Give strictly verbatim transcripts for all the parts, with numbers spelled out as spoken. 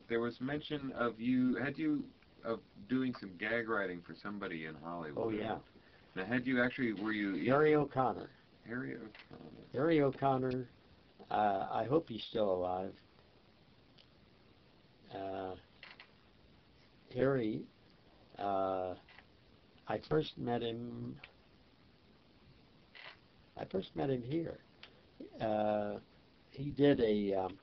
there was mention of you, had you, of doing some gag writing for somebody in Oh, Hollywood. yeah. Now, had you actually, were you... Harry O'Connor. Harry O'Connor. Harry O'Connor, uh, I hope he's still alive. Uh, Harry, uh, I first met him, I first met him here. Uh, he did a, um,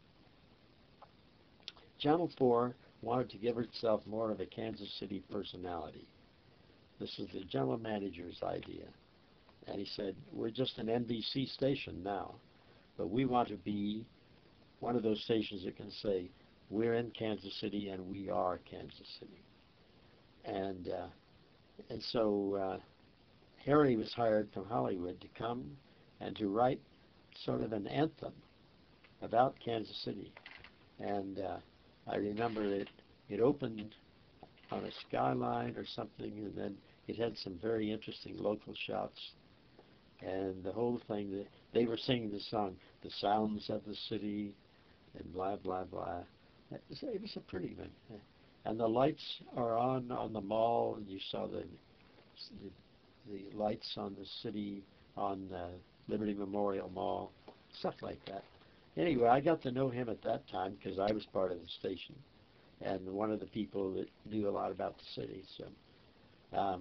Channel four wanted to give itself more of a Kansas City personality. This was the general manager's idea. And he said, we're just an N B C station now, but we want to be one of those stations that can say, we're in Kansas City and we are Kansas City. And, uh, and so uh, Harry was hired from Hollywood to come and to write sort of an anthem about Kansas City. And uh, I remember it, it opened on a skyline or something, and then it had some very interesting local shots. And the whole thing, they were singing the song, the sounds of the city, and blah, blah, blah. It was, it was a pretty one. And the lights are on on the mall, and you saw the the, the lights on the city, on uh, Liberty Memorial Mall, stuff like that. Anyway, I got to know him at that time because I was part of the station and one of the people that knew a lot about the city. So um,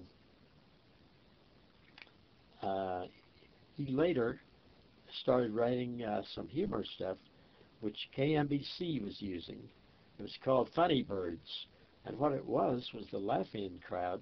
uh, he later started writing uh, some humor stuff, which K M B C was using. It was called Funny Birds. And what it was was the laugh-in crowd,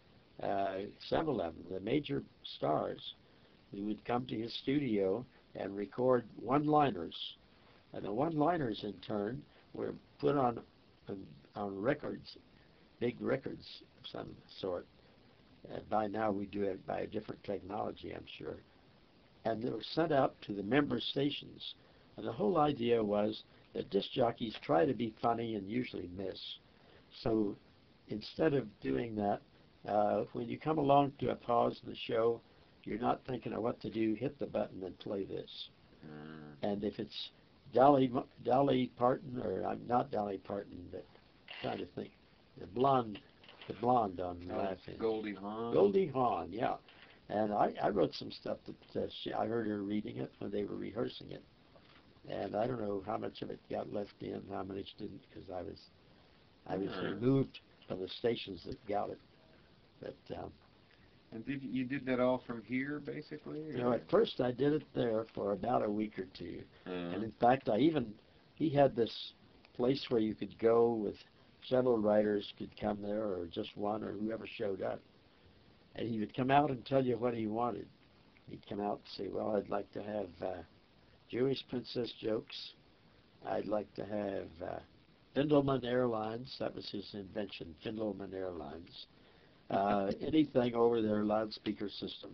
uh, several of them, the major stars, who would come to his studio and record one-liners. And the one-liners, in turn, were put on, on, on records, big records of some sort. And by now we do it by a different technology, I'm sure. And they were sent out to the member stations. And the whole idea was that disc jockeys try to be funny and usually miss. So instead of doing that, uh, when you come along to a pause in the show, you're not thinking of what to do, hit the button and play this. Mm. And if it's Dolly, Dolly Parton, or I'm not Dolly Parton, but I'm trying to think, the blonde, the blonde on oh, Laughing. Goldie Hawn. Goldie Hawn, yeah. And I, I wrote some stuff that uh, she, I heard her reading it when they were rehearsing it. And I don't know how much of it got left in, how much didn't, because I was, I was mm. removed from the stations that got it. But um, and did you, you did that all from here, basically? Or? You know, at first I did it there for about a week or two. Mm. And in fact, I even, he had this place where you could go with several writers could come there, or just one, or whoever showed up. And he would come out and tell you what he wanted. He'd come out and say, well, I'd like to have uh, Jewish princess jokes. I'd like to have uh, Findleman Airlines. That was his invention, Findleman Airlines. Uh, anything over their loudspeaker system.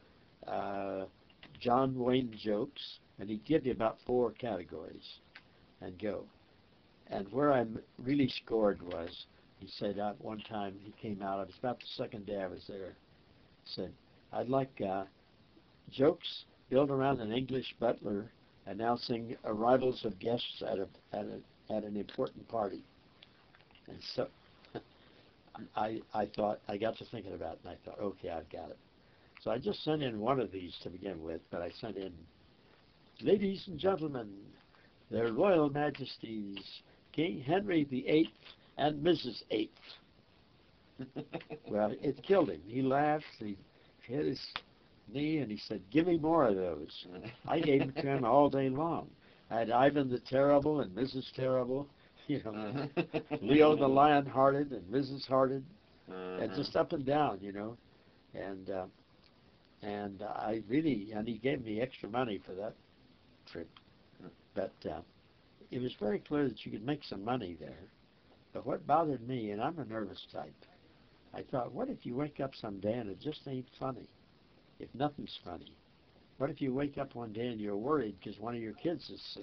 Uh, John Wayne jokes. And he'd give you about four categories and go. And where I really scored was, he said uh, one time he came out, it was about the second day I was there, said, I'd like uh, jokes built around an English butler announcing arrivals of guests at a, at a, at an important party. And so I, I thought, I got to thinking about it, and I thought, okay, I've got it. So I just sent in one of these to begin with, but I sent in, ladies and gentlemen, their Royal Majesties, King Henry the Eighth and Missus Eighth. Well, it killed him. He laughed, he hit his knee, and he said, give me more of those. I gave them to him all day long. I had Ivan the Terrible and Missus Terrible, you know, Leo the Lion-Hearted and Missus Hearted, uh-huh. and just up and down, you know. And uh, and I really, and he gave me extra money for that trip. But uh, it was very clear that you could make some money there. But what bothered me, and I'm a nervous type, I thought, what if you wake up someday and it just ain't funny? If nothing's funny. What if you wake up one day and you're worried because one of your kids is sick?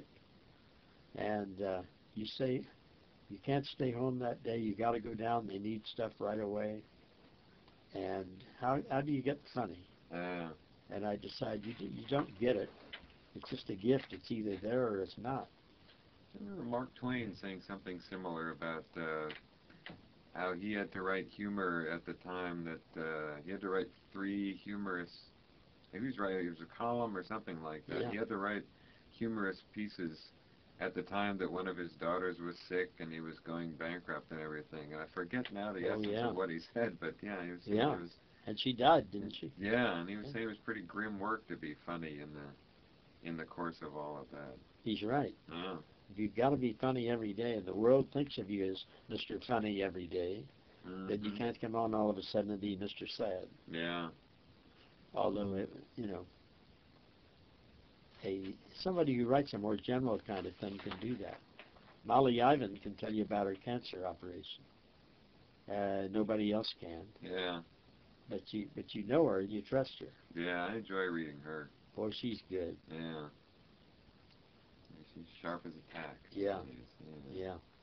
And uh, you say, you can't stay home that day, you got to go down, they need stuff right away. And how how do you get funny? Uh. And I decided, you, you don't get it. It's just a gift. It's either there or it's not. I remember Mark Twain saying something similar about uh, how he had to write humor at the time that uh, he had to write three humorous. Maybe he was writing. It was a column or something like that. Yeah. He had to write humorous pieces at the time that one of his daughters was sick and he was going bankrupt and everything. And I forget now the Oh, essence yeah. of what he said, but yeah, he was saying Yeah. it was. And she died, didn't she? Yeah, and he was Yeah. saying it was pretty grim work to be funny in the in the course of all of that. He's right. Oh. You've got to be funny every day, and the world thinks of you as Mister Funny every day. Mm-hmm. Then you can't come on all of a sudden and be Mister Sad. Yeah. Although, it, you know, a somebody who writes a more general kind of thing can do that. Molly Ivan can tell you about her cancer operation. Uh, nobody else can. Yeah. But you, but you know her and you trust her. Yeah, I enjoy reading her. Boy, she's good. Yeah. She's sharp as a tack. Yeah. She is, yeah. Yeah.